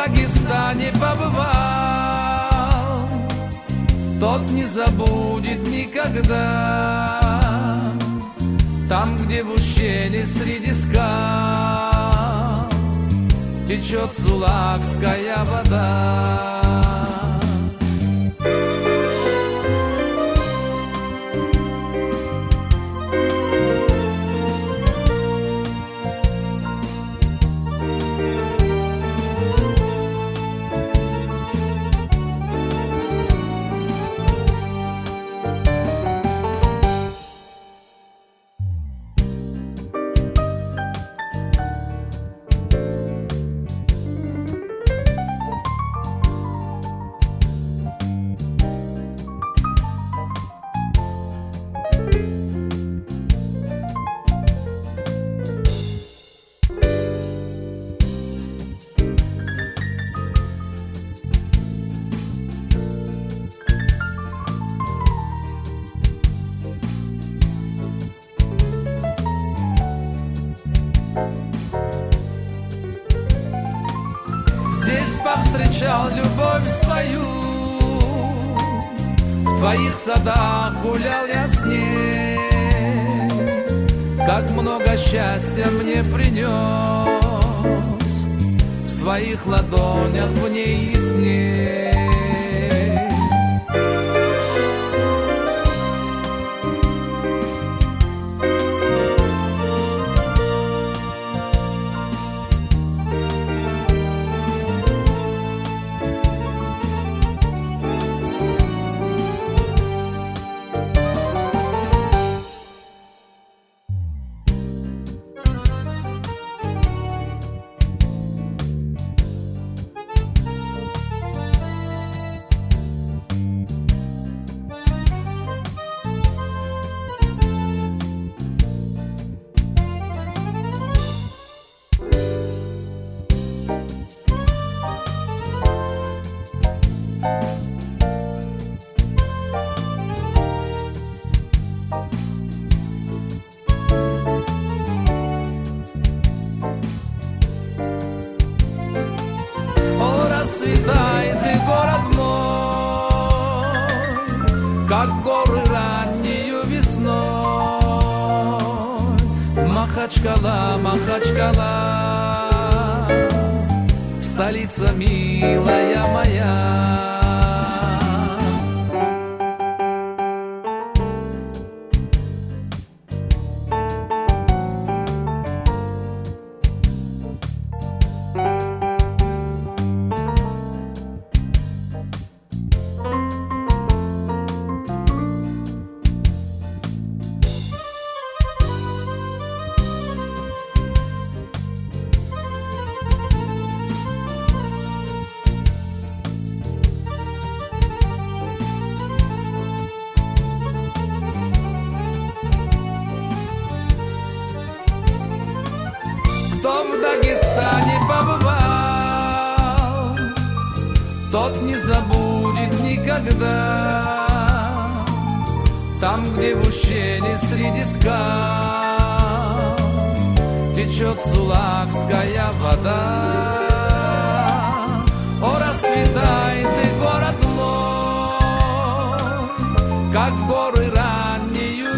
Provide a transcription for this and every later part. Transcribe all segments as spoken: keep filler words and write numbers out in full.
Дагестане побывал, тот не забудет никогда. Там, где в ущелье среди скал течет сулакская вода. Здесь повстречал любовь свою, в твоих садах гулял я с ней. Как много счастья мне принес, в своих ладонях в ней ясней. Расцветает и город мой, как горы раннею весной. Махачкала, Махачкала, столица милая моя. Кто в Дагестане побывал, тот не забудет никогда. Там, где в ущелье среди скал течет сулакская вода. О, расцветает и город мой, как горы раннею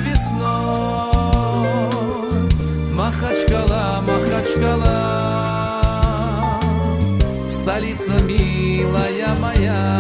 весной. Махачкала, Махачкала, столица милая моя.